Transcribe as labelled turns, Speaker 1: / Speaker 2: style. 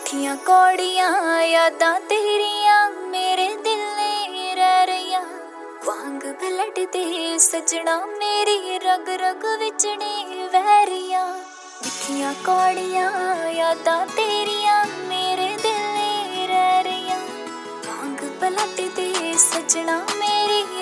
Speaker 1: मिठियां कौड़ियां यादां तेरियां मेरे दिल ने रह रहियां वांग ब्लड दे सजना मेरी रग रग विच ने वैरियां मिठियां कौड़ियां यादां तेरियां मेरे दिल ने रह रहियां वांग ब्लड दे सजना मेरी